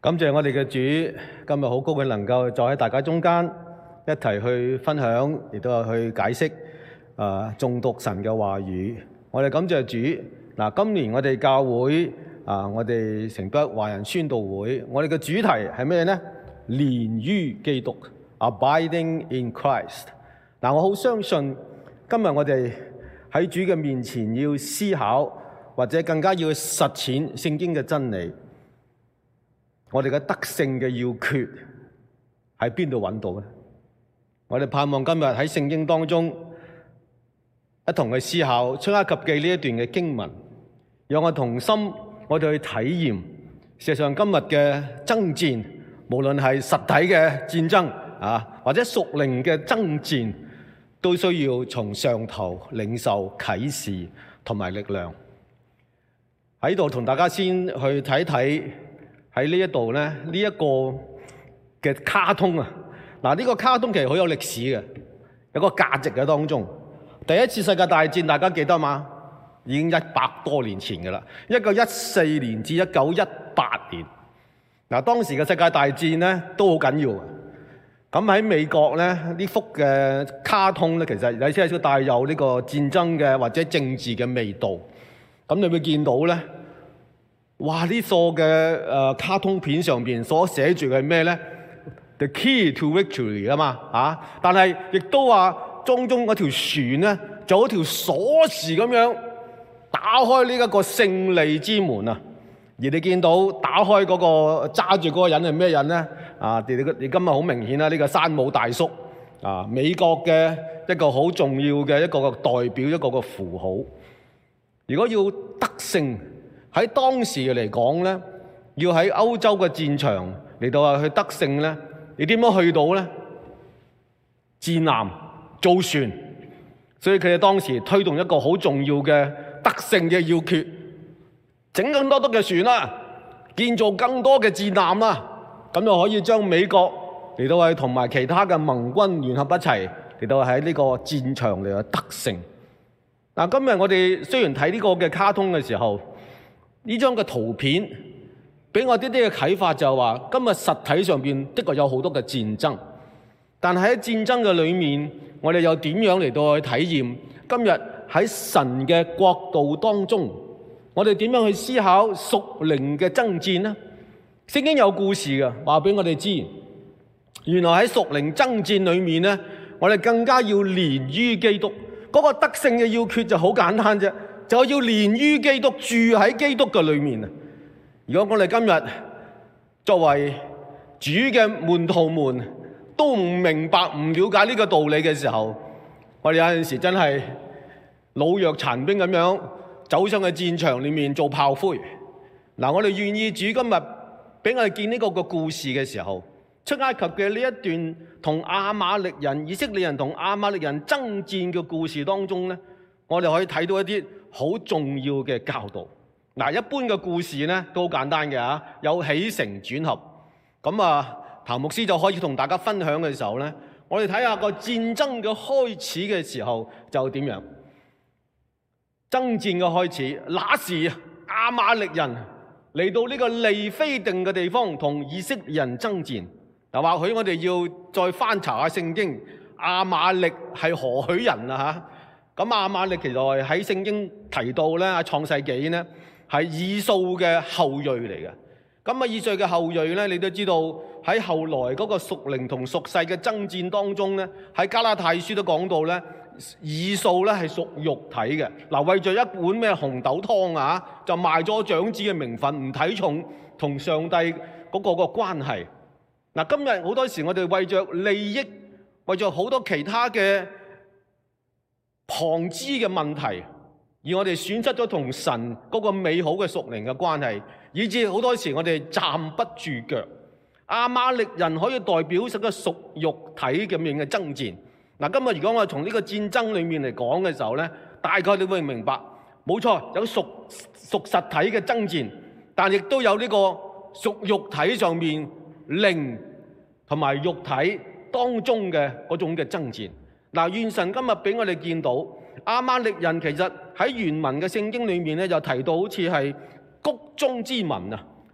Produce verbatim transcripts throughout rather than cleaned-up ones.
感謝我哋嘅主，今日好高興能夠再喺大家中間一齊去分享，亦都係去解釋啊誦讀神嘅話語。我哋感謝主。嗱，今年我哋教會啊，我哋城北華人宣道會，我哋嘅主題係咩呢？連於基督 ，Abiding in Christ。嗱，我好相信今日我哋喺主嘅面前要思考，或者更加要實踐聖經嘅真理。我哋嘅得勝嘅要訣喺邊度揾到呢？我哋盼望今日喺聖經當中一同去思考出埃及記呢一段嘅經文，讓我同心我哋去體驗。事實上今日嘅爭戰，無論係實體嘅戰爭啊，或者屬靈嘅爭戰，都需要從上頭領受啟示同埋力量。喺度同大家先去睇睇。喺呢一度咧，呢、這、一個嘅卡通啊，嗱、這、呢個卡通其實好有歷史嘅，有個價值嘅當中。第一次世界大戰大家記得嘛？已經一百多年前嘅啦，一九一四年至一九一八年。嗱，當時嘅世界大戰咧都好緊要嘅。咁喺美國咧，呢幅嘅卡通咧，其實有些少帶有呢個戰爭嘅或者政治嘅味道。咁你會見到咧。哇！呢個嘅誒卡通片上邊所寫住嘅係咩咧 ？The key to victory 啊嘛嚇！但係亦都話當中嗰條船咧，就好條鎖匙咁樣打開呢一個勝利之門啊！而你見到打開嗰個揸住嗰個人係咩人咧？啊！你你今日好明顯啦，呢個山姆大叔啊，美國嘅一個好重要嘅一個個代表，一個個符號。如果要得勝，喺當時嚟講咧，要喺歐洲嘅戰場嚟到啊去得勝咧，你點樣去到咧？戰艦、造船，所以佢哋當時推動一個好重要嘅得勝嘅要訣，整更多多嘅船啦，建造更多嘅戰艦啦，咁就可以將美國嚟到係同埋其他嘅盟軍聯合一齊嚟到喺呢個戰場嚟到得勝。嗱，今日我哋雖然睇呢個嘅卡通嘅時候，呢張嘅圖片俾我啲啲嘅啟發就係話，今日實體上邊的確有好多嘅戰爭，但係喺戰爭嘅裏面，我哋又點樣嚟到去體驗今日喺神嘅國度當中，我哋點樣去思考屬靈嘅爭戰呢？聖經有故事嘅，話俾我哋知，原來喺屬靈爭戰裏面呢，我哋更加要連於基督。嗰個得勝嘅要訣就好簡單啫。就要連於基督，住喺基督嘅裏面啊！如果我哋今日作為主嘅門徒們都唔明白、唔了解呢個道理嘅時候，我哋有陣時真係老弱殘兵咁樣走上去戰場裏面做炮灰。嗱，我哋願意主今日俾我哋見呢個個故事嘅時候，出埃及嘅呢一段同亞瑪力人、以色列人同亞瑪力人爭戰嘅故事當中咧，我哋可以睇到一啲好重要嘅教導。嗱，一般嘅故事咧都好簡單嘅嚇，有起承轉合。咁啊，譚牧師就開始同大家分享嘅時候咧，我哋睇下個戰爭嘅開始嘅時候就點樣。爭戰嘅開始，那時亞瑪力人嚟到呢個利非定嘅地方同以色列人爭戰。嗱，或許我哋要再翻查下聖經，亞瑪力係何許人啊嚇？咁亞瑪力其實係喺聖經提到咧，創世紀咧係以掃嘅後裔嚟嘅。咁啊，以掃嘅後裔咧，你都知道喺後來嗰個屬靈同屬世嘅爭戰當中咧，喺加拉太書都講到咧，以掃咧係屬肉體嘅。嗱，為咗一碗咩紅豆湯啊，就賣咗長子嘅名分，唔睇重同上帝嗰個個關係。嗱，今日好多時我哋為着利益，為咗好多其他嘅旁支嘅問題，而我哋損失咗同神嗰個美好嘅屬靈嘅關係，以致好多時我哋站不住腳。亞瑪力人可以代表成個屬肉體咁樣嘅爭戰。嗱，今日如果我哋從呢個戰爭裏面嚟講嘅時候咧，大概你會明白，冇錯，有屬屬實體嘅爭戰，但亦都有呢個屬肉體上面靈同埋肉體當中嘅嗰種嘅爭戰。嗱，願神今日俾我哋見到亞瑪力人其實喺原文嘅聖經裏面咧，就提到好似係谷中之民啊，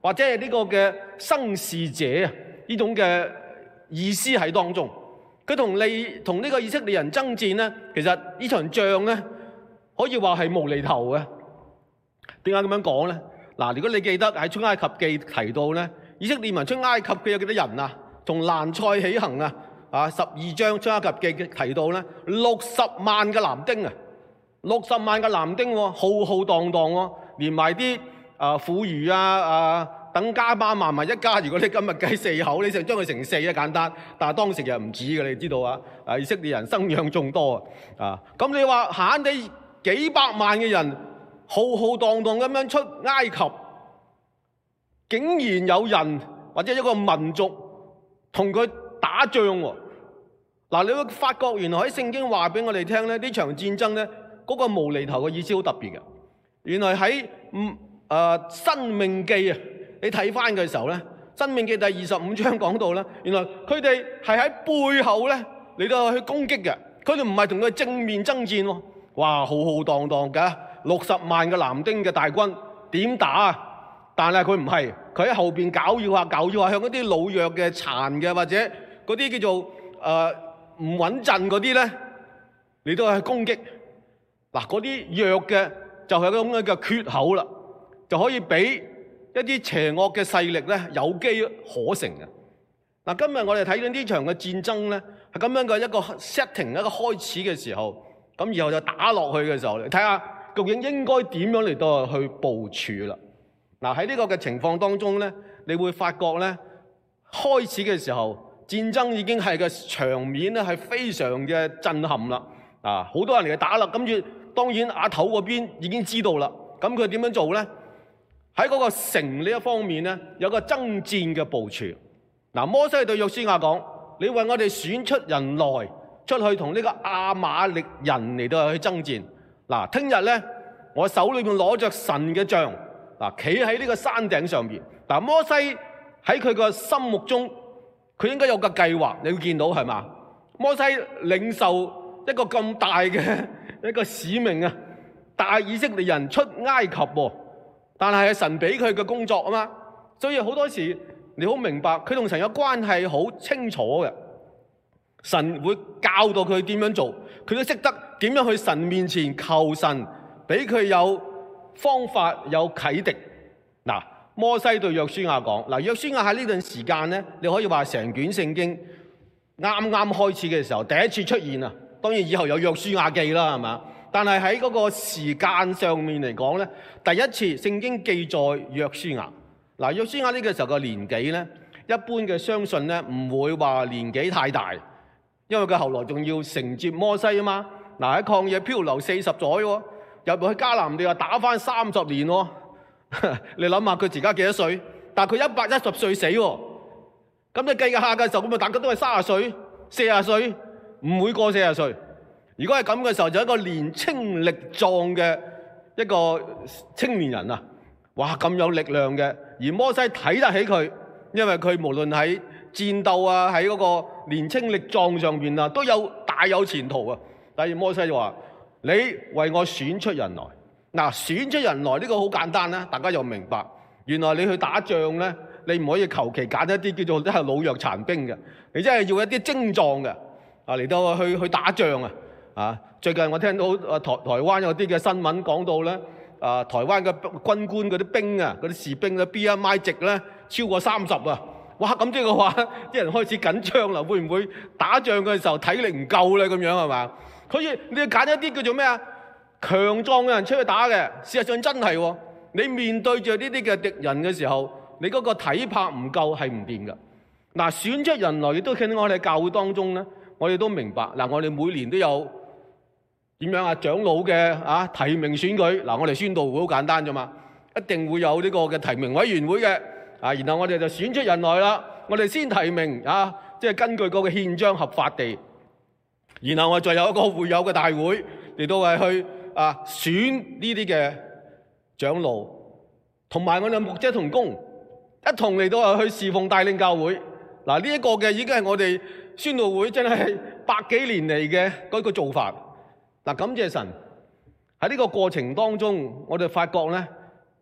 或者係呢個嘅生事者啊，呢種嘅意思喺當中。佢同利同呢個以色列人爭戰咧，其實呢場仗咧可以話係無厘頭嘅。點解咁樣講咧？嗱，如果你記得喺出埃及記提到咧，以色列民出埃及佢有幾多人啊？從蘭塞起行啊，啊十二章出埃及記提到咧，六十萬嘅男丁啊，六十萬嘅男丁喎，浩浩蕩蕩喎，連埋啲啊婦孺啊啊等加巴萬萬一家。如果你今日計四口，你就將佢乘四啊，簡單。但係當時又唔止嘅，你知道啊？啊以色列人生養眾多啊，咁你話閒地幾百萬嘅人浩浩蕩蕩咁樣出埃及，竟然有人或者一個民族同佢打仗喎。嗱，你會發覺原來喺聖經話俾我哋聽咧，呢場戰爭咧嗰個無厘頭嘅意思好特別嘅。原來喺嗯誒申命記啊，你睇翻嘅時候咧，申命記第二十五章講到咧，原來佢哋係喺背後咧嚟到去攻擊嘅，佢哋唔係同佢正面爭戰喎。哇，浩浩蕩蕩嘅六十萬嘅男丁嘅大軍點打啊？但係佢唔係，佢喺後邊搞擾下搞擾下，向一啲老弱嘅殘嘅或者嗰啲叫做誒唔穩陣嗰啲咧，嚟到去攻擊。嗱，嗰啲弱嘅就係咁樣嘅缺口啦，就可以俾一啲邪惡嘅勢力咧有機可乘嘅。嗱，今日我哋睇到呢場嘅戰爭咧，係咁樣嘅一個 setting 一個開始嘅時候，咁然後就打落去嘅時候，你睇下究竟應該點樣嚟到去部署啦。嗱，喺呢個嘅情況當中咧，你會發覺咧，開始嘅時候戰爭已經係個場面咧係非常嘅震撼啦。啊，好多人嚟打啦，跟住當然阿頭嗰邊已經知道啦。咁佢點樣做咧？喺嗰個城呢一方面咧，有個爭戰嘅部署。嗱，摩西對約書亞講：你為我哋選出人來，出去同呢個亞瑪力人嚟到去爭戰。嗱，聽日咧，我手裏面攞着神嘅杖。嗱，企喺呢個山頂上面。嗱，摩西喺佢個心目中，佢應該有個計劃。你會見到係嘛？摩西領受一個咁大嘅一個使命啊，帶以色列人出埃及喎。但係神俾佢嘅工作啊嘛，所以好多時你好明白，佢同神嘅關係好清楚嘅。神會教導佢點樣做，佢都識得點樣去神面前求神，俾佢有方法有啟迪。嗱，摩西對約書亞講，嗱，約書亞喺呢段時間咧，你可以話成卷聖經啱啱開始嘅時候第一次出現啊。當然以後有約書亞記啦，係嘛？但係喺嗰個時間上面嚟講咧，第一次聖經記載約書亞。嗱，約書亞呢個時候嘅年紀咧，一般嘅相信咧唔會話年紀太大，因為佢後來仲要承接摩西啊嘛。嗱，喺曠野漂流四十載喎，入去迦南地又打返三十年喎。你諗下佢而家幾多歲？但係佢一百一十歲死喎。咁你計下嘅時候，咁咪大家都係三十歲、四十歲，唔會過四十歲。如果係咁嘅時候，就一個年青力壯嘅一個青年人啊！哇，咁有力量嘅，而摩西睇得起佢，因為佢無論喺戰鬥啊，喺嗰個年青力壯上面啊，都有大有前途啊！但係摩西就話：你為我選出人來。嗱，選出人來呢個好簡單啦，大家又明白。原來你去打仗咧，你唔可以求其揀一啲叫做都係老弱殘兵嘅，你真係要一啲精壯嘅啊嚟到去去打仗啊！啊！最近我聽到啊台台灣有啲嘅新聞講到咧，啊台灣嘅軍官嗰啲兵啊，嗰啲士兵嘅 B M I 值咧超過三十啊！哇！咁即係嘅話，啲人開始緊張啦，會唔會打仗嘅時候體力唔夠咧？咁樣係嘛？所以你要揀一啲叫做咩啊？強壯嘅人出去打嘅，事實上真係喎。你面對住呢啲嘅敵人嘅時候，你嗰個體魄唔夠係唔掂㗎。嗱，選出人來亦都喺我哋教會當中咧，我哋都明白。嗱，我哋每年都有。點樣啊？長老嘅啊提名選舉，嗱，我哋宣道會好簡單啫嘛，一定會有呢個嘅提名委員會嘅啊，然後我哋就選出人來啦。我哋先提名啊，即係根據嗰個憲章合法地，然後我再有一個會友嘅大會嚟到係去啊選呢啲嘅長老，同埋我哋牧者同工一同嚟到係去侍奉帶領教會。嗱，呢一個嘅已經係我哋宣道會真係百幾年嚟嘅嗰個做法。嗱，感謝神喺呢個過程當中，我哋發覺咧，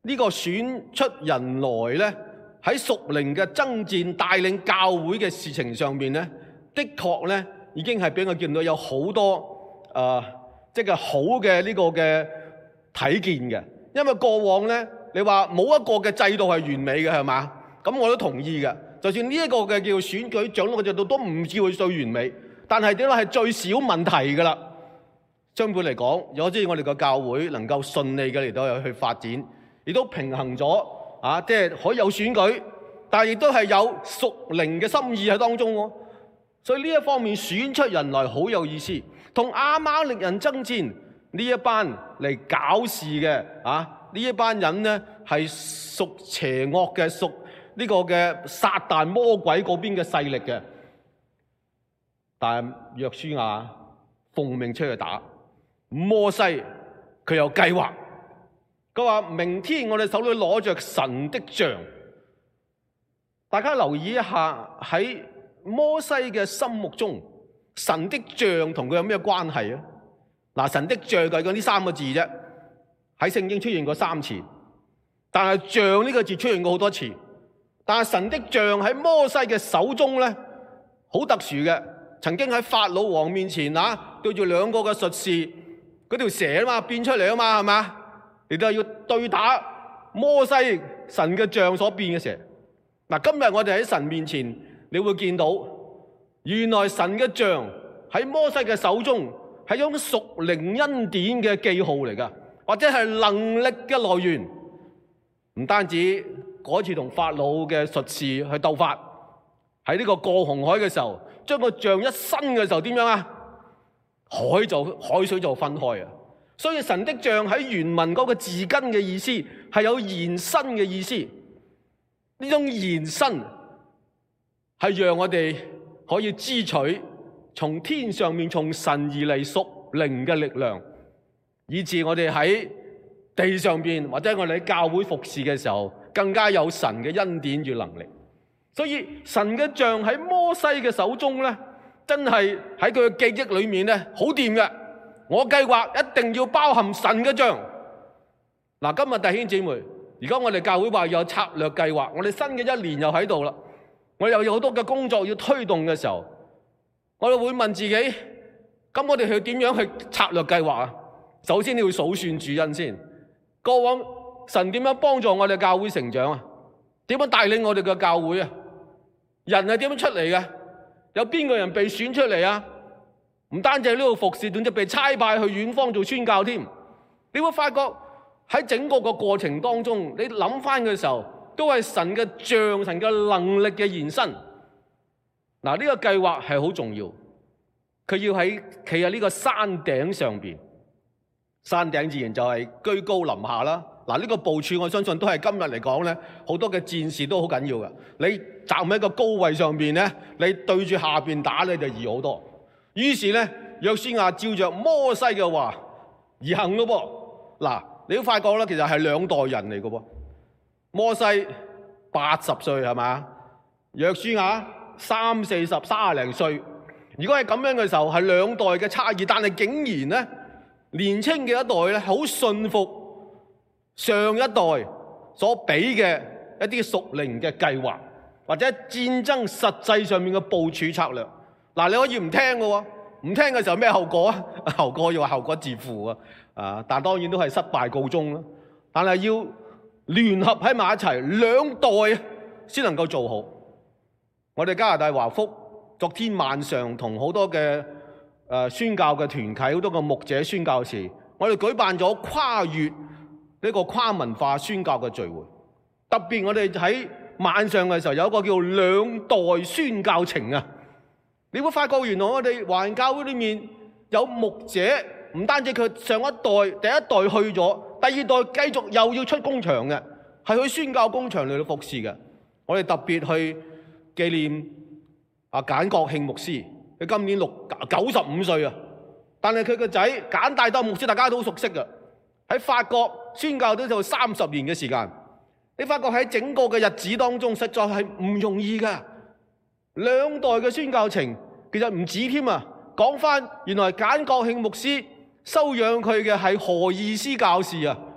呢個選出人來咧，喺屬靈嘅爭戰帶領教會嘅事情上面咧，的確咧已經係俾我見到有好多誒，即係好嘅呢個嘅睇見嘅。因為過往咧，你話冇一個嘅制度係完美嘅，係嘛？咁我都同意嘅。就算呢一個嘅叫選舉長老嘅制度都唔至會最完美，但係點解係最少問題㗎啦？相對嚟講，有啲我哋個教會能夠順利嘅嚟到去發展，亦都平衡咗啊，即係可以有選舉，但係亦都係有屬靈嘅心意喺當中喎。所以呢一方面選出人來好有意思，同亞瑪力人爭戰呢一班嚟搞事嘅啊，呢一班人呢係屬邪惡嘅，屬呢個嘅撒旦魔鬼嗰邊嘅勢力嘅，但係約書亞奉命出去打，摩西佢有計劃，佢話明天我哋手裏攞着神的杖。大家留意一下，喺摩西嘅心目中，神的杖同佢有咩關係啊？嗱，神的杖就係講呢三個字啫，喺聖經出現過三次，但係杖呢個字出現過好多次。但係神的杖喺摩西嘅手中咧，好特殊嘅。曾經喺法老王面前啊，對住兩個嘅術士，嗰條蛇啊嘛變出嚟啊嘛，係嘛？亦都係要對打摩西神嘅杖所變嘅蛇。嗱，今日我哋喺神面前，你會見到原來神嘅杖喺摩西嘅手中係一種屬靈恩典嘅記號嚟㗎，或者係能力嘅來源。唔單止嗰次同法老嘅術士去鬥法，喺呢個過紅海嘅時候，將個杖一伸嘅時候點樣啊？海就海水就分開啊！所以神的杖喺原文嗰個字根嘅意思係有延伸嘅意思。呢種延伸係讓我哋可以支取從天上面從神而嚟屬靈嘅力量，以致我哋喺地上邊或者我哋喺教會服侍嘅時候，更加有神嘅恩典與能力。所以神嘅杖喺摩西嘅手中咧，真係喺佢嘅記憶裏面咧好掂嘅。我計劃一定要包含神嘅杖。嗱，今日弟兄姊妹，而家我哋教會話有策略計劃，我哋新嘅一年又喺度啦，我哋又有好多嘅工作要推動嘅時候，我哋會問自己：咁我哋去點樣去策略計劃啊？首先你要數算主恩先。過往神點樣幫助我哋教會成長啊？點樣帶領我哋嘅教會啊？人係點樣出嚟嘅？有邊個人被選出嚟啊？唔單止喺呢度服侍，甚至被差派去遠方做宣教添。你會發覺喺整個個過程當中，你諗翻嘅時候，都係神嘅杖、神嘅能力嘅延伸。嗱，呢個計劃係好重要，佢要喺企喺呢個山頂上邊。山頂自然就係居高臨下啦。嗱，呢個部署我相信都係今日嚟講咧，好多嘅戰士都好緊要嘅。你站喺一個高位上邊咧，你對住下邊打咧就易好多。於是咧，約書亞照着摩西嘅話而行咯噃。嗱，你都發覺咧，其實係兩代人嚟嘅噃。摩西八十歲係嘛？約書亞三四十、三廿零歲。如果係咁樣嘅時候，係兩代嘅差異，但係竟然咧，年青嘅一代咧，好信服上一代所俾嘅一啲屬靈嘅計劃，或者戰爭實際上面嘅部署策略。嗱，你可以唔聽嘅喎，唔聽嘅時候咩後果啊？後果要話後果自負啊！啊，但當然都係失敗告終啦。但係要聯合喺埋一齊，兩代先能夠做好。我哋加拿大華福昨天晚上同好多嘅誒宣教嘅團契，好多個牧者宣教士，我哋舉辦咗跨越呢個跨文化宣教嘅聚會。特別我哋喺晚上嘅時候有一個叫兩代宣教程啊！你會發覺原來我哋華人教會裏面有牧者，唔單止佢上一代第一代去咗，第二代繼續又要出工場嘅，係去宣教工場嚟到服侍嘅。我哋特別去紀念啊簡國慶牧師，佢今年六九十五歲啊，但係佢個仔簡大德牧師大家都好熟悉嘅，喺法國宣教都有三十年嘅時間。你發覺喺整個嘅日子當中，實在係唔容易噶。兩代嘅宣教程其實唔止添啊！講翻原來簡國慶牧師收養佢嘅係何義思教士啊！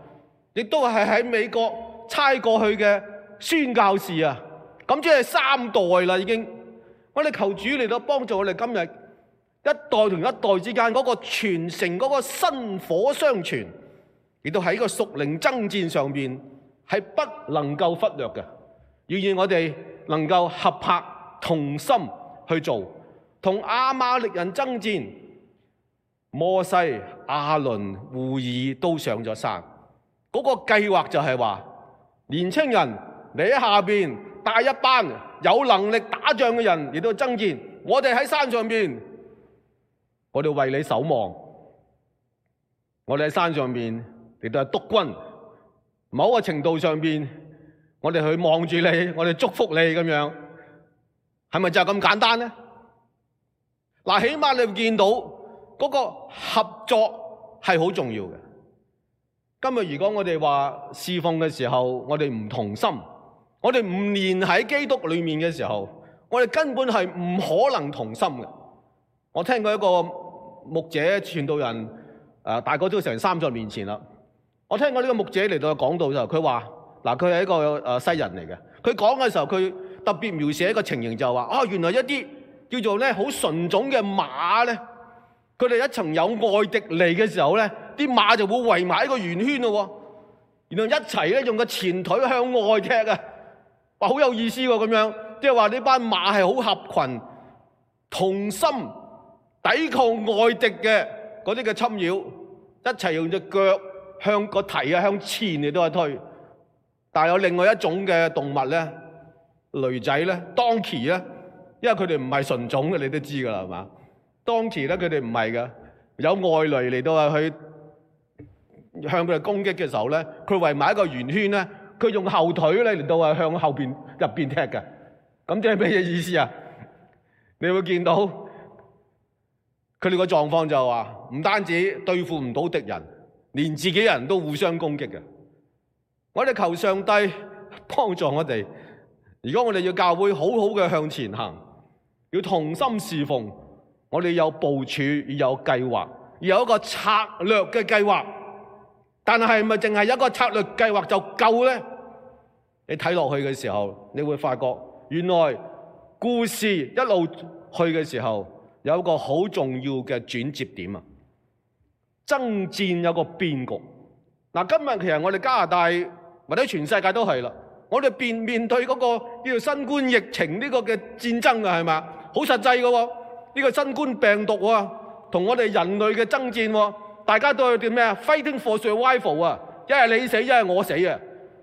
亦都係喺美國差過去嘅宣教士啊，咁即係三代啦已經。我哋求主嚟到幫助我哋今日一代同一代之間嗰個傳承，嗰個薪火相傳，亦都喺個屬靈爭戰上邊係不能夠忽略嘅。願意我哋能夠合拍同心去做，同亞瑪力人爭戰。摩西、亞倫、戶珥都上咗山，嗰、那個計劃就係話，年青人你喺下邊帶一班有能力打仗嘅人嚟到爭戰，我哋喺山上邊，我哋為你守望，我哋喺山上邊嚟到係督軍，某個程度上邊，我哋去望住你，我哋祝福你咁樣，係咪就係咁簡單呢？嗱，起碼你會見到嗰個合作係好重要嘅。今日如果我哋話侍奉嘅時候，我哋唔同心，我哋唔連喺基督裏面嘅時候，我哋根本係唔可能同心嘅。我聽過一個牧者傳道人，誒，大概都成三十年前啦。我聽過呢個牧者嚟到講道嘅時候，佢話嗱，佢係一個誒西人嚟嘅。佢講嘅時候，佢特別描寫一個情形，就係話啊，原來一啲叫做咧好純種嘅馬咧，佢哋一層有外敵嚟嘅時候咧，啲馬就會圍埋一個圓圈咯。然後一齊咧用個前腿向外踢啊，話好有意思喎咁樣，即係話呢班馬係好合群，同心抵抗外敵嘅嗰啲嘅侵擾，一齊用隻腳向個蹄啊向前嚟到去推。但係有另外一種嘅動物咧，驢仔咧，當騎咧，因為佢哋唔係純種嘅，你都知噶啦，係嘛？當騎咧，佢哋唔係嘅，有外來嚟到啊去向佢哋攻擊嘅時候咧，佢圍埋一個圓圈咧，佢用後腿咧嚟到啊向後邊入邊踢嘅。咁即係咩嘢意思啊？你會見到佢哋個狀況就係話，唔單止對付唔到敵人，連自己人都互相攻擊嘅。我哋求上帝幫助我哋。如果我哋要教會好好嘅向前行，要同心侍奉，我哋有部署，要有計劃，要有一個策略嘅計劃。但係咪淨係一個策略計劃就夠呢？你睇落去嘅時候，你會發覺原來故事一路去嘅時候，有一個好重要嘅轉接點啊！爭戰有個變局。嗱，今日其實我哋加拿大或者全世界都係啦，我哋面面對嗰個叫做新冠疫情呢個嘅戰爭啊，係咪？好實際嘅喎，呢個新冠病毒啊，同我哋人類嘅爭戰，大家都係叫咩啊 ？Fighting for survival 啊，一係你死，一係我死啊！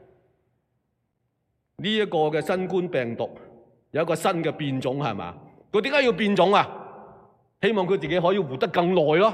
呢一個嘅新冠病毒有一個新嘅變種係嘛？佢點解要變種啊？希望佢自己可以活得更耐咯。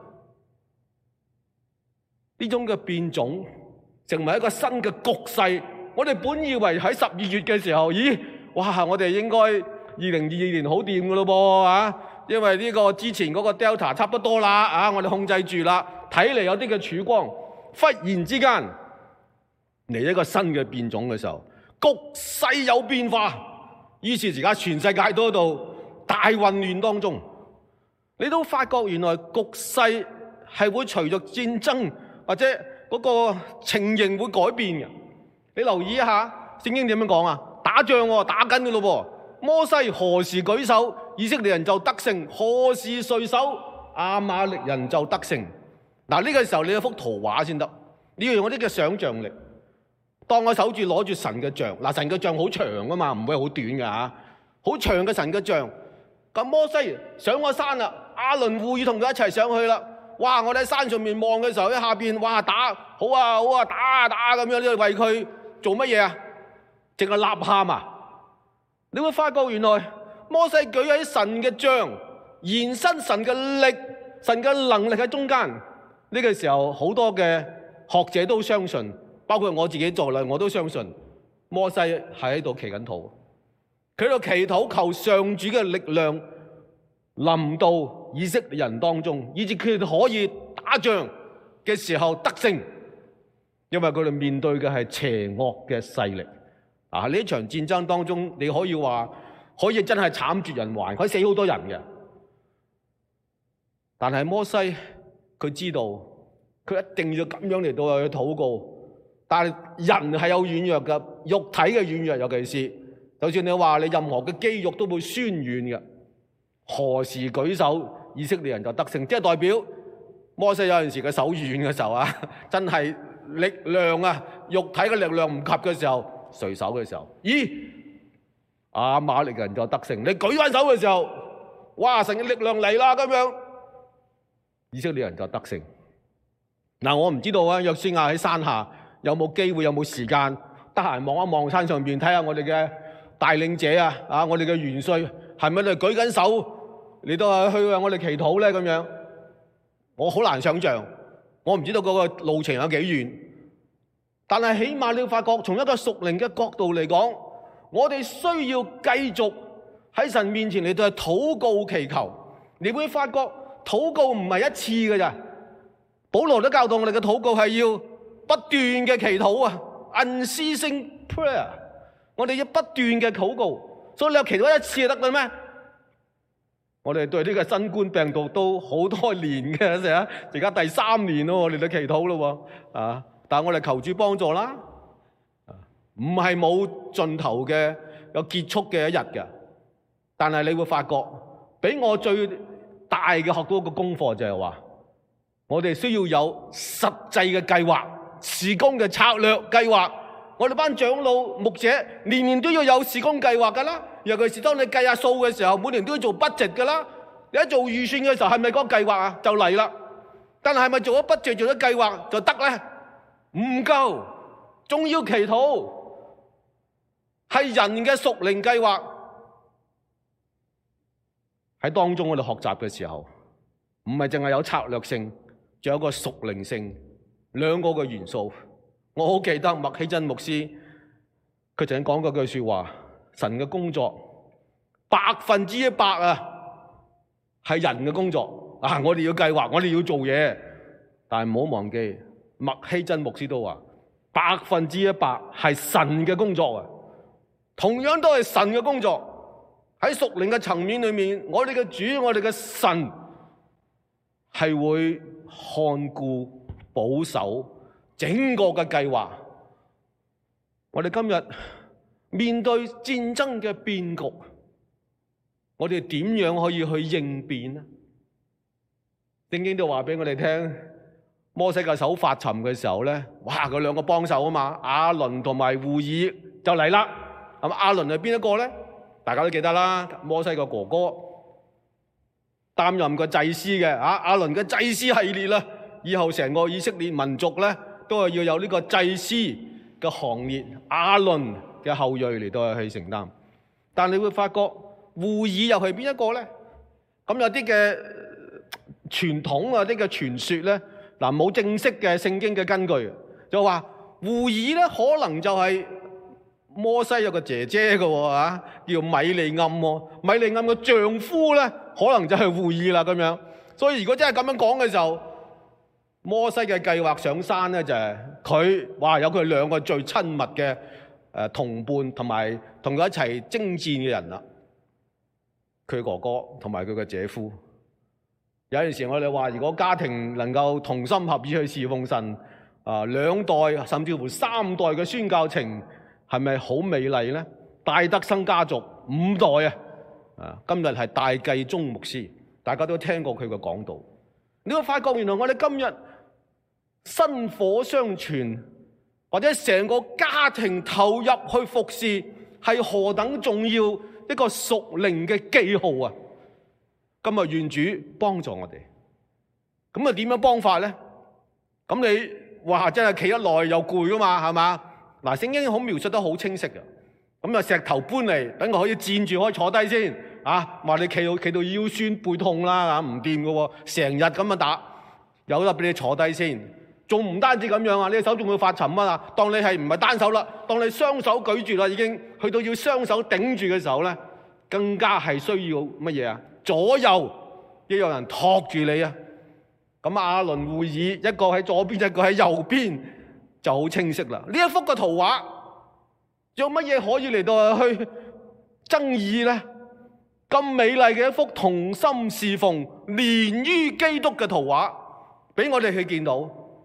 呢種嘅變種成為一個新嘅局勢。我哋本以為喺十二月嘅時候，咦，哇！我哋應該二零二二年好掂㗎咯噃啊！因為呢個之前嗰個 Delta 差不多啦啊，我哋控制住啦，睇嚟有啲嘅曙光。忽然之間嚟一個新嘅變種嘅時候，局勢有變化，於是而家全世界都喺度大混亂當中。你都發覺原來局勢係會隨着戰爭或者嗰個情形會改變嘅。你留意一下聖經點樣講啊？打仗喎，打緊嘅咯噃。摩西何時舉手，以色列人就得勝；何時垂手，亞瑪力人就得勝。嗱，呢個時候你有幅圖畫先得，你要用嗰啲嘅想像力。當我手住攞住神嘅杖，嗱，神嘅杖好長㗎嘛，唔會好短㗎嚇，好長嘅神嘅杖。咁摩西上個山啦，亞倫戶珥同佢一齊上去啦。哇！我哋喺山上面望嘅時候，喺下邊哇打，好啊好啊，打啊打咁樣，你為佢做乜嘢啊？淨係吶喊啊！你會發覺原來摩西舉起神嘅杖，延伸神嘅力、神嘅能力喺中間。呢個時候好多嘅學者都相信，包括我自己在內，我都相信摩西係喺度祈緊禱，佢喺度祈禱求上主嘅力量臨到以色列人當中，以致佢哋可以打仗嘅時候得勝，因為佢哋面對嘅係邪惡嘅勢力。啊！呢場戰爭當中，你可以話可以真係慘絕人寰，可以死好多人嘅。但係摩西佢知道，佢一定要咁樣嚟到去禱告， 但係人係有軟弱嘅，肉體嘅軟弱，尤其是就算你話你任何嘅肌肉都會酸軟嘅。何時舉手，以色列人就得勝，即係代表摩西有陣時嘅手軟嘅時候啊，真係力量啊，肉體嘅力量唔及嘅時候，垂手嘅時候，咦，亞瑪力人就得勝。你舉翻手嘅時候，哇，神嘅力量嚟啦，咁樣以色列人就得勝。嗱，我唔知道啊，約書亞喺山下有冇機會，有冇時間得閒望一望山上邊，睇下我哋嘅帶領者啊，啊，我哋嘅元帥係咪喺度舉緊手嚟到去為我哋祈禱咧？咁樣我好難想象，我唔知道嗰個路程有幾遠，但係起碼你要發覺，從一個屬靈嘅角度嚟講，我哋需要繼續喺神面前嚟到去禱告祈求。你會發覺禱告唔係一次嘅咋，保羅都教導我哋嘅禱告係要不斷嘅祈禱啊 ，unceasing prayer。我哋要不斷嘅禱告，所以你有祈禱一次就得嘅咩？我哋對呢個新冠病毒都好多年嘅，成日而家第三年咯，我哋都祈禱咯，啊！但係我哋求主幫助啦，唔係冇盡頭嘅，有結束嘅一日嘅。但係你會發覺，俾我最大嘅學到一個功課就係話，我哋需要有實際嘅計劃、事工嘅策略計劃。我哋班長老牧者年年都要有事工計劃噶啦，尤其是當你計下數嘅時候，每年都要做 budget 噶啦。你一做預算嘅時候，係咪嗰個計劃啊就嚟啦？但係係咪做咗 budget 做咗計劃就得咧？唔夠，仲要祈禱，係人嘅屬靈計劃。喺當中我哋學習嘅時候，唔係淨係有策略性，仲有個屬靈性，兩個嘅元素。我好記得麥希真牧師，佢曾經講過句說話：神嘅工作百分之一百啊，係人嘅工作啊！我哋要計劃，我哋要做嘢，但係唔好忘記，麥希真牧師都話百分之一百係神嘅工作啊！同樣都係神嘅工作，喺屬靈嘅層面裏面，我哋嘅主，我哋嘅神係會看顧保守整個嘅計劃。我哋今日面對戰爭嘅變局，我哋點樣可以去應變呢？聖經都話俾我哋聽，摩西嘅手發沉嘅時候咧，哇！佢兩個幫手啊嘛，亞倫同埋戶珥就嚟啦。咁亞倫係邊一個咧？大家都記得啦，摩西嘅哥哥，擔任個祭司嘅啊。亞倫嘅祭司系列啦，以後成個以色列民族咧，都係要有呢個祭司嘅行列，亞倫嘅後裔嚟到去承擔。但你會發覺戶珥又係邊一個咧？咁有啲嘅傳統啊，啲嘅傳說咧，嗱，冇正式嘅聖經嘅根據，就話戶珥咧可能就係摩西有個姐姐嘅喎，叫米利暗喎。米利暗嘅丈夫咧，可能就係戶珥啦咁樣。所以如果真係咁樣講嘅時候，摩西嘅計劃上山咧，就係佢，哇！有佢兩個最親密嘅誒同伴，同埋同佢一齊征戰嘅人啦。佢哥哥同埋佢嘅姐夫。有陣時我哋話，如果家庭能夠同心合意去侍奉神，啊，兩代甚至乎三代嘅宣教情，係咪好美麗咧？戴德生家族五代啊，啊，今日係戴繼宗牧師，大家都聽過佢嘅講道。你會發覺原來我哋今日薪火相傳，或者成個家庭投入去服侍，係何等重要一個屬靈嘅記號啊！今日願主幫助我哋，咁啊點樣幫法咧？咁你哇真係企得耐又攰噶嘛，係嘛？嗱，聖經好描述得好清晰嘅。咁啊石頭搬嚟，等我可以站住，可以坐低先啊！話你企到企到腰酸背痛啦，啊唔掂噶喎，成日咁樣打，有得俾你坐低先。仲唔單止咁樣啊，你手仲會發沉啊！當你係唔係單手啦，當你雙手舉住啦，已經去到要雙手頂住嘅時候咧，更加係需要乜嘢啊？左右要有人托住你啊！咁亞倫戶珥一個喺左邊，一個喺右邊，就好清晰啦。呢一幅嘅圖畫有乜嘢可以嚟到去爭議咧？咁美麗嘅一幅同心侍奉、連於基督嘅圖畫，俾我哋去見到。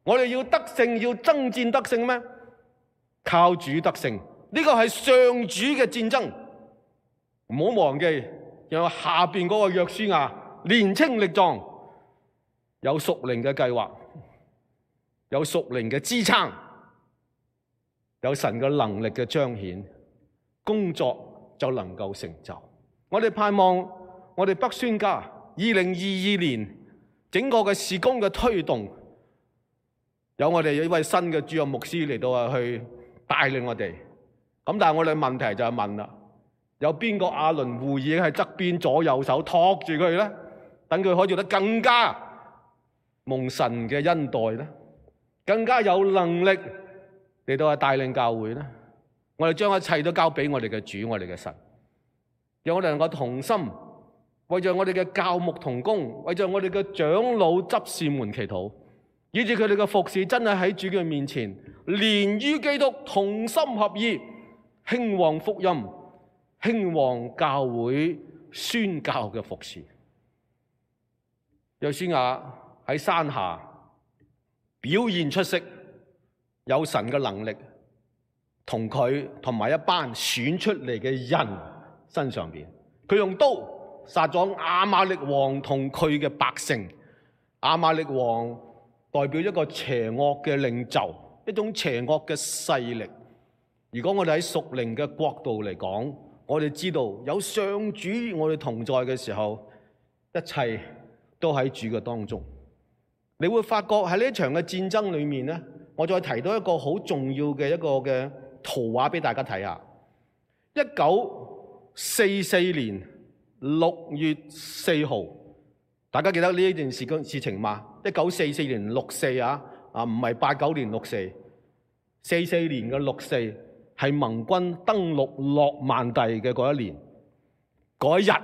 我哋要得勝，要爭戰得勝咩？靠主得勝，呢個係上主嘅戰爭。唔好忘記，有下邊嗰個約書亞年青力壯，有屬靈嘅計劃，有屬靈嘅支撐，有神嘅能力嘅彰顯，工作就能夠成就。我哋盼望我哋北宣家二零二二年整個嘅事工嘅推動，有我哋一位新嘅主任牧師嚟到啊，去帶領我哋。咁但係我哋問題就係問啦，有邊個亞倫護耳喺側邊左右手托住佢咧？等佢可以做得更加蒙神嘅恩待咧，更加有能力嚟到啊帶領教會咧。我哋將一切都交俾我哋嘅主，我哋嘅神，讓我哋能夠同心，為着我哋嘅教牧同工，為着我哋嘅長老執事們祈禱，以致佢哋嘅服侍真係喺主嘅面前，連於基督，同心合意，興旺福音，興旺教會宣教嘅服侍。約書亞喺山下表現出色，有神嘅能力，同佢同埋一班選出嚟嘅人身上邊，佢用刀殺咗亞瑪力王同佢嘅百姓。亞瑪力王代表一個邪惡嘅領袖，一種邪惡嘅勢力。如果我哋喺屬靈嘅角度嚟講，我哋知道有上主我哋同在嘅時候，一切都喺主嘅當中。你會發覺喺呢一場嘅戰爭裏面咧，我再提到一個好重要嘅一個嘅圖畫俾大家睇下。一九四四年六月四號，大家記得呢一件事事情嘛？一九四四年六四啊，啊唔係八九年六四，四四年嘅六四係盟軍登陸諾曼第嘅嗰一年，嗰一日，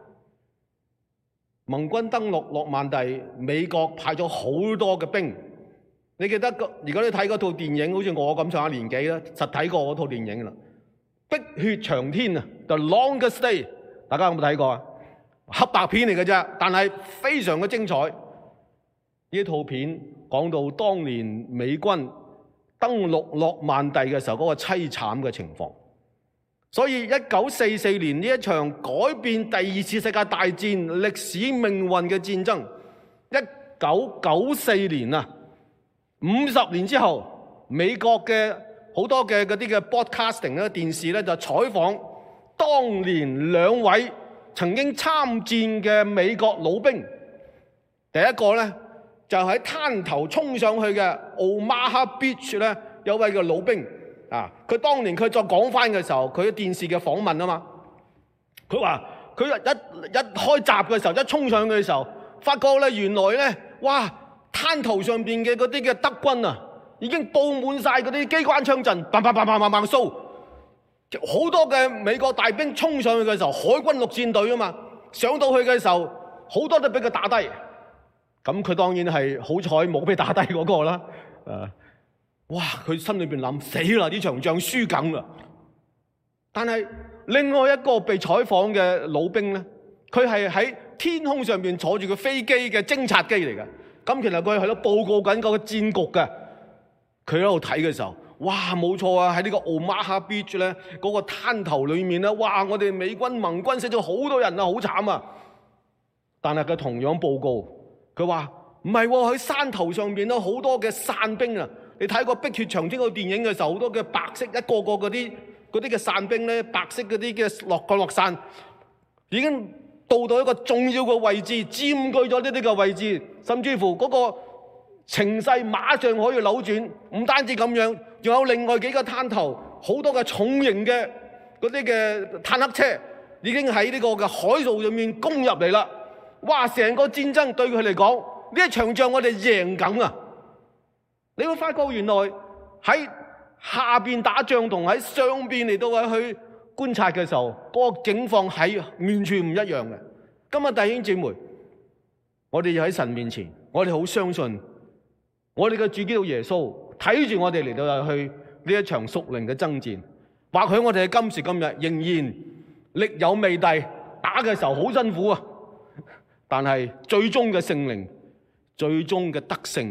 盟軍登陸諾曼第，美國派咗好多嘅兵。你記得如果你睇嗰套電影，好似我咁上下年紀啦，實睇過嗰套電影啦，《碧血長天》啊，《The Longest Day》，大家有冇睇過啊？黑白片嚟嘅啫，但係非常嘅精彩。呢套片講到當年美軍登陸諾曼第嘅時候嗰個淒慘嘅情況。所以一九四四年呢一場改變第二次世界大戰歷史命運嘅戰爭，一九九四年啊，五十年之後，美國嘅好多嘅嗰啲嘅 broadcasting 咧，電視咧就採訪當年兩位曾經參戰嘅美國老兵。第一個咧就喺灘頭衝上去嘅 Omaha Beach 咧，有位嘅老兵啊，佢當年佢再講翻嘅時候，佢嘅電視嘅訪問啊嘛，佢話佢一一開閘嘅時候，一衝上去嘅時候，發覺咧原來咧，哇！灘頭上邊嘅嗰啲嘅德軍啊，已經佈滿晒嗰啲機關槍陣，砰砰砰砰砰砰掃，好多嘅美國大兵衝上去嘅時候，海軍陸戰隊啊嘛，上到去嘅時候，好多都俾佢打低。咁佢當然係好彩冇俾打低嗰個啦。誒，哇！佢心裏邊諗死啦，呢場仗輸梗啦。但係另外一個被採訪嘅老兵咧，佢係喺天空上邊坐住個飛機嘅偵察機嚟嘅。咁其實佢喺度報告緊嗰個戰局嘅，佢喺度睇嘅時候，哇，冇錯啊！喺呢個 Omaha Beach 咧，嗰個灘頭裏面咧，哇！我哋美軍盟軍死咗好多人啊，好慘啊！但係佢同樣報告，佢話唔係喎，喺山頭上邊咧好多嘅散兵啊！你睇過《碧血長天》個電影嘅時候，好多嘅白色一個個嗰啲嗰啲嘅散兵咧，白色嗰啲嘅落降落傘已經到到一個重要嘅位置，佔據咗呢啲嘅位置，甚至乎嗰個情勢馬上可以扭轉。唔單止咁樣，仲有另外幾個灘頭，好多嘅重型嘅嗰啲嘅坦克車已經喺呢個嘅海路上面攻入嚟啦。哇！成個戰爭對佢嚟講，呢一場仗我哋贏緊啊！你會發覺原來喺下邊打仗同喺上邊嚟到去觀察嘅時候，嗰個境況係完全唔一樣嘅。今日弟兄姊妹，我哋要喺神面前，我哋好相信我哋嘅主基督耶穌睇住我哋嚟到去呢一場屬靈嘅爭戰。或許我哋喺今時今日仍然力有未逮，打嘅時候好辛苦啊，但係最終嘅勝利、最終嘅得勝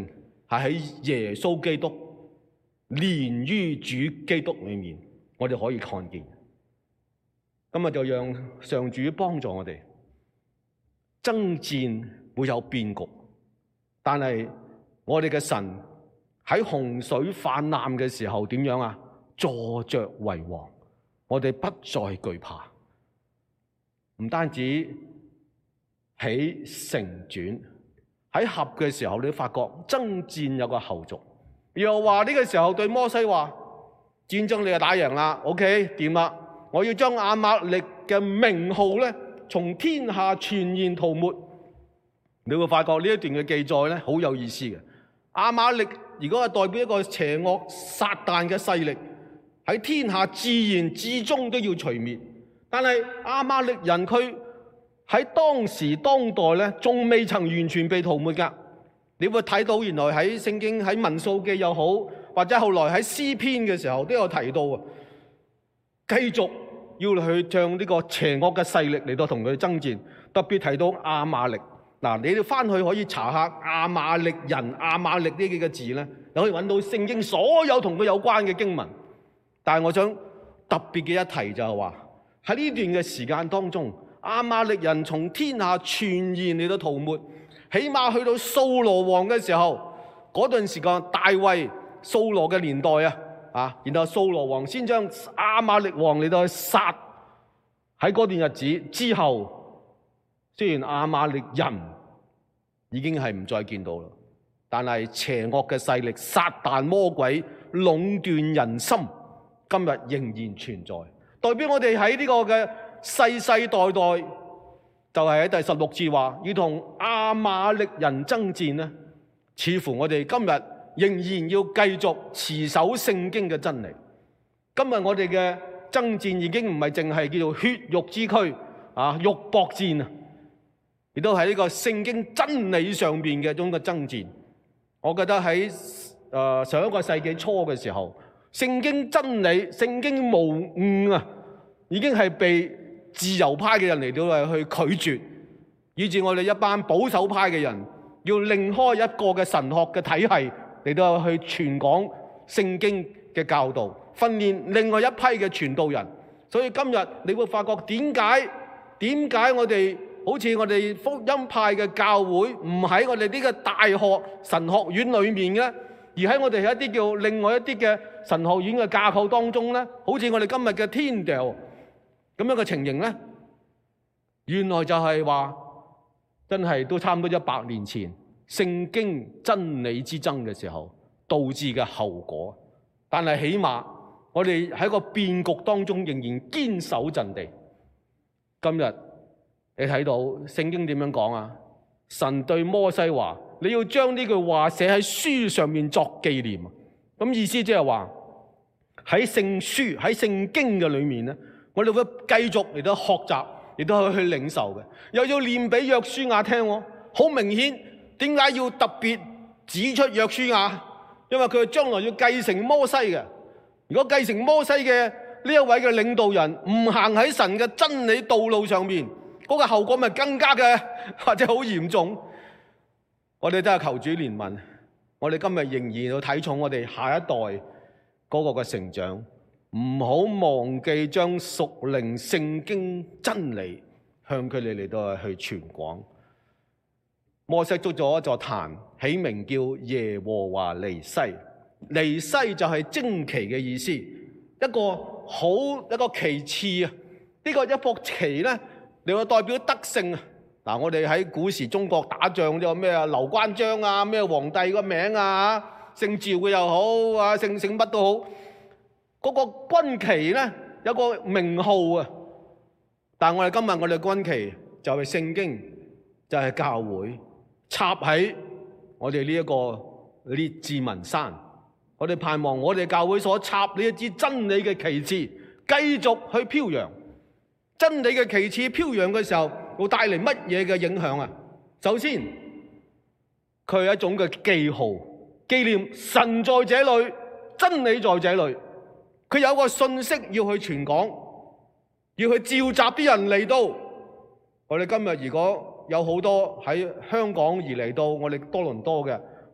係喺耶穌基督連於主基督裏面，我哋可以看見。今日就讓上主幫助我哋。爭戰會有變局，但係我哋嘅神喺洪水泛濫嘅時候點樣啊？坐着為王，我哋不再懼怕。唔單止起承轉，喺合嘅時候，你發覺爭戰有個後續。又話呢個時候對摩西話：戰爭你就打贏啦 ，OK 掂啦，我要將亞瑪力嘅名號咧，從天下全然塗抹。你會發覺呢一段嘅記載咧，好有意思嘅。亞瑪力如果係代表一個邪惡撒旦嘅勢力，喺天下自然至終都要除滅。但係亞瑪力人佢喺當時當代咧，仲未曾完全被塗抹㗎。你會睇到原來喺聖經喺民數記又好，或者後來喺詩篇嘅時候都有提到啊，繼續要去向呢個邪惡嘅勢力嚟到同佢爭戰。特別提到亞瑪力，嗱，你哋翻去可以查下亞瑪力人、亞瑪力呢幾個字咧，你可以揾到聖經所有同佢有關嘅經文。但係我想特別嘅一提就係話，喺呢段嘅時間當中，亞瑪力人從天下全然嚟到塗抹。起碼去到掃羅王嘅時候，嗰段時間大衛掃羅嘅年代啊，啊，然後掃羅王先將亞瑪力王嚟到去殺。喺嗰段日子之後，雖然亞瑪力人已經係唔再見到啦，但係邪惡嘅勢力撒旦魔鬼壟斷人心，今日仍然存在，代表我哋喺呢個嘅世世代代。就係喺第十六節話要同亞瑪力人爭戰咧，似乎我哋今日仍然要繼續持守聖經嘅真理。今日我哋嘅爭戰已經唔係淨係叫做血肉之軀啊，肉搏戰啊，亦都係呢個聖經真理上邊嘅一種嘅爭戰。我覺得喺誒上一個世紀初嘅時候，聖經真理、聖經無誤啊，已經係被自由派嘅人嚟到去拒絕，以致我哋一班保守派嘅人要另開一個嘅神學嘅體系嚟到去傳講聖經嘅教導，訓練另外一批嘅傳道人。所以今日你會發覺點解點解我哋好似我哋福音派嘅教會唔喺我哋呢個大學神學院裏面嘅，而喺我哋一啲叫另外一啲嘅神學院嘅架構當中咧，好似我哋今日嘅天道咁樣嘅情形咧，原來就係話真係都差唔多一百年前聖經真理之爭嘅時候導致嘅後果。但係起碼我哋喺個變局當中仍然堅守陣地。今日你睇到聖經點樣講啊？神對摩西話：你要將呢句話寫喺書上面作紀念。咁意思即係話喺聖書喺聖經嘅裏面咧，我哋會繼續嚟到學習，亦都去去領受嘅，又要念俾約書亞聽。好明顯，點解要特別指出約書亞？因為佢將來要繼承摩西嘅。如果繼承摩西嘅呢一位嘅領導人唔行喺神嘅真理道路上面，嗰個後果咪更加嘅或者好嚴重。我哋都係求主憐憫，我哋今日仍然要睇重我哋下一代嗰個嘅成長。唔好忘記將屬靈聖經真理向佢哋嚟到去傳廣。摩西築咗一座壇，起名叫耶和華尼西。尼西就係旌旗嘅意思，一個好一個旗幟啊！呢、這個一幅旗咧，你話代表德勝啊！嗱，我哋喺古時中國打仗有咩啊？劉關張啊，咩皇帝個名啊，姓趙嘅又好啊，姓姓乜都好。嗰個軍旗咧有個名號啊，但係我哋今日我哋軍旗就係聖經，就係教會插喺我哋呢一個列治文山。我哋盼望我哋教會所插呢一支真理嘅旗幟繼續去飄揚。真理嘅旗幟飄揚嘅時候，會帶嚟乜嘢嘅影響啊？首先，佢係一種嘅記號，紀念神在這裏，真理在這裏。佢有個信息要去傳講，要去召集啲人嚟到。我哋今日如果有好多喺香港而嚟到我哋多倫多嘅，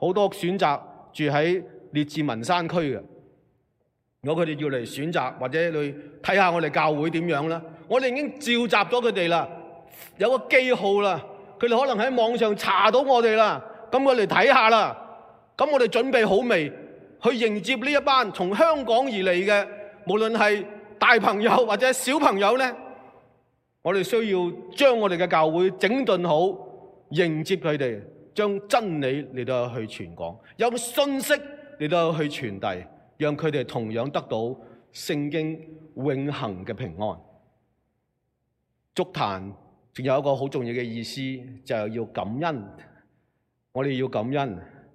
好多選擇住喺列治文山區嘅。如果佢哋要嚟選擇或者去睇下我哋教會點樣啦，我哋已經召集咗佢哋啦，有個記號啦，佢哋可能喺網上查到我哋啦，咁我哋睇下啦，咁我哋準備好未去迎接呢一班從香港而嚟嘅，無論係大朋友或者小朋友呢？我哋需要將我哋嘅教會整頓好，迎接佢哋，將真理嚟到去傳講，有信息嚟到去傳遞，讓佢哋同樣得到聖經永恆嘅平安。築壇仲有一個好重要嘅意思，就係要感恩。我哋要感恩。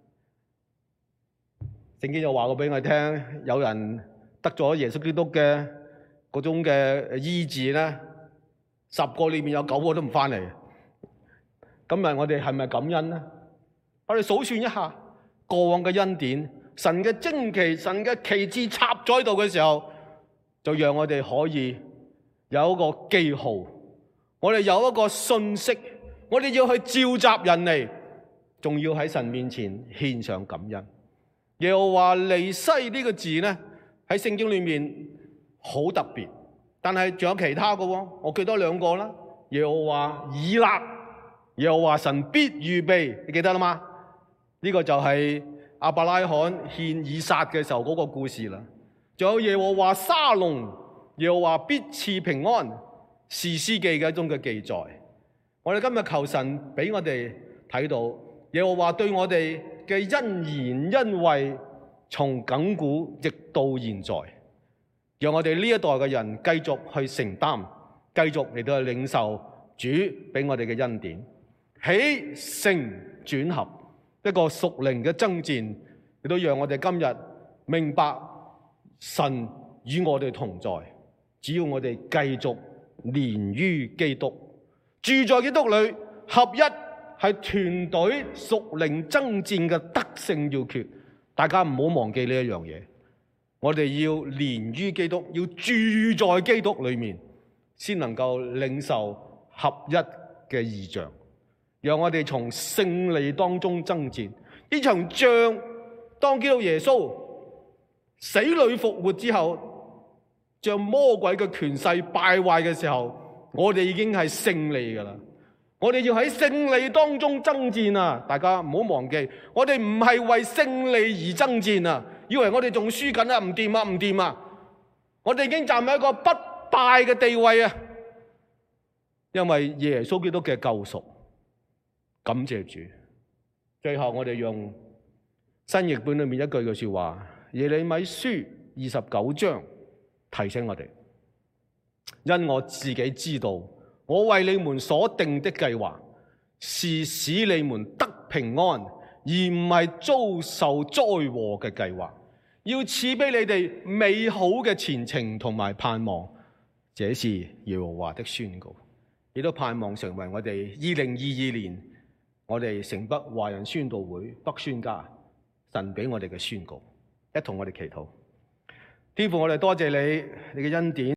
聖經又話過俾我聽，有人得咗耶穌基督嘅嗰種嘅醫治咧，十個裏面有九個都唔翻嚟。今日我哋係咪感恩呢？我哋數算一下過往嘅恩典，神嘅旌旗、神嘅旗幟插咗喺度嘅時候，就讓我哋可以有一個記號，我哋有一個信息，我哋要去召集人嚟，仲要喺神面前獻上感恩。耶和華尼西呢個字呢，喺聖經裏面好特別，但係仲有其他嘅喎，我記多兩個啦。耶和華以勒，耶和華神必預備，你記得啦嘛？呢、這個就係亞伯拉罕獻以撒嘅時候嗰個故事啦。仲有耶和華沙龍，耶和華必賜平安，士師記嘅一種嘅記載。我哋今日求神俾我哋睇到耶和華對我哋嘅恩言恩惠，從亙古直到現在，讓我哋呢一代嘅人繼續去承擔，繼續嚟到去領受主俾我哋嘅恩典，起承轉合，一個屬靈嘅爭戰，亦都讓我哋今日明白神與我哋同在。只要我哋繼續連於基督，住在基督裏，合一係團隊屬靈爭戰嘅得勝要訣。大家唔好忘記呢一樣嘢，我哋要連於基督，要住在基督裏面，先能夠領受合一嘅異象。讓我哋從勝利當中爭戰。呢場仗，當基督耶穌死裏復活之後，將魔鬼嘅權勢敗壞嘅時候，我哋已經係勝利噶啦。我哋要喺勝利當中爭戰啊！大家唔好忘記，我哋唔係為勝利而爭戰啊！以為我哋仲輸緊啊，唔掂啊，唔掂啊！我哋已經站喺一個不敗嘅地位啊！因為耶穌基督嘅救贖，感謝主。最後我哋用新譯本裏面一句嘅說話，耶利米書二十九章提醒我哋：因我自己知道，我為你們所定的計劃是使你們得平安，而唔係遭受災禍嘅計劃，要賜俾你哋美好嘅前程同埋盼望。這是耶和華的宣告，亦都盼望成為我哋二零二二年我哋城北華人宣道會北宣家神俾我哋嘅宣告。一同我哋祈禱。天父，我哋多謝你，你嘅恩典。